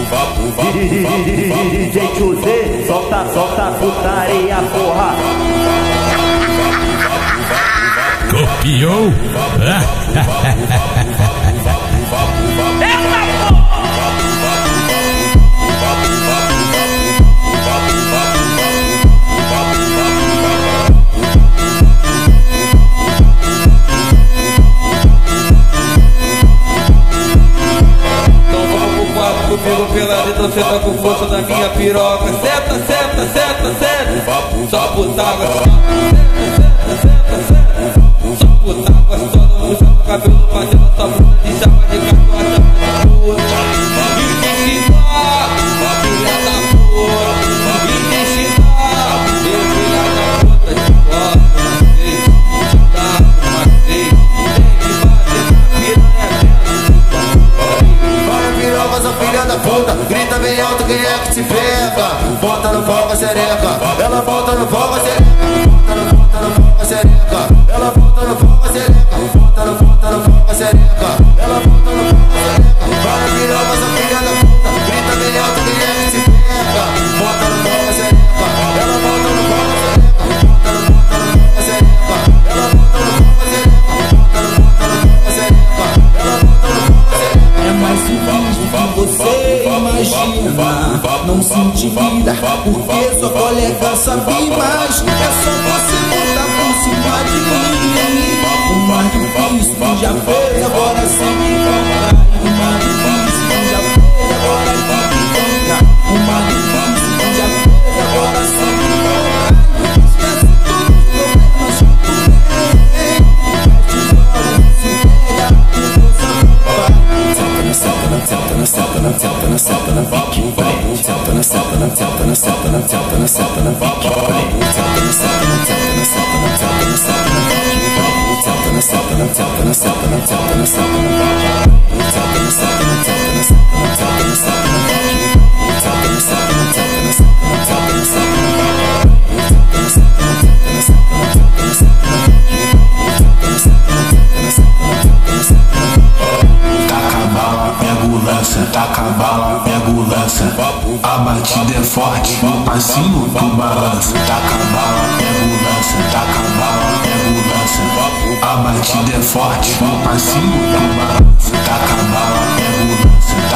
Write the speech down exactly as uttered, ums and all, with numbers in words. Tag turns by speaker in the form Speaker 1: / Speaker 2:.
Speaker 1: D J José, solta, solta a putaria, porra.
Speaker 2: Copiou?
Speaker 3: Comigo pela letra, cê tá com força da minha piroca. Seta, seta, seta, seta. Só putágua, seta, seta, seta. Só putágua, só no chão, cabelo fazendo só fruta de chapa de cachorra, chapa de puta. E me ensinar, filha da puta. E me ensinar, meu filha da puta. De volta, macete, de dar pro macete. Tem que bater na piranha.
Speaker 4: Bora piroca, sua filha da puta. Grita bem alto, quem é que te pega? Bota no fogo a xereca. Ela volta no fogo a xereca. Bota no, bota no fogo a xereca. Ela volta no fogo a xereca. Bota no, bota no fogo a xereca. Ela volta no fogo a xereca. Bora piroca, sua filha da puta. Grita bem alto, quem é que te pega? Bota no fogo a xereca. Ela volta no fogo a xereca. Bota no, bota no fogo a xereca. Ela volta no fogo a xereca. Bota no, bota no fogo a xereca. Ela volta no fogo a xereca.
Speaker 5: É mais simples do que você imagina. Não se intimida, porque sua colega sabe mais. É só você botar por cima de mim. O mais difícil tu já fez, agora sem me encontrar. O mais difícil tu já fez, agora sem me encontrar. O mais difícil tu já fez, agora sem me encontrar. Esquece todos os problemas que tu tem. Fecha os olhos e se pega com força pro pai.
Speaker 4: Senta na senta na senta na senta na senta na senta na pique play. Senta na senta na senta na senta na senta na senta na pique play. Senta na senta na senta na senta na senta na senta na pique play. Senta na senta na senta na senta na senta na senta na pique play. Senta na senta na senta na senta na senta na senta na pique play. Senta na senta na senta na senta na senta na senta na pique play. Senta na senta na senta na senta na senta na senta na pique play. Senta na senta na senta na senta na senta na senta na pique play.
Speaker 6: Taca a bala, pega o lança, taca a bala, pega o lança. A batida é forte, no passinho tu balança. Taca a bala, pega o lança, taca a bala, pega o lança. A batida é forte, no passinho tu balança. Taca a bala, pega o lança.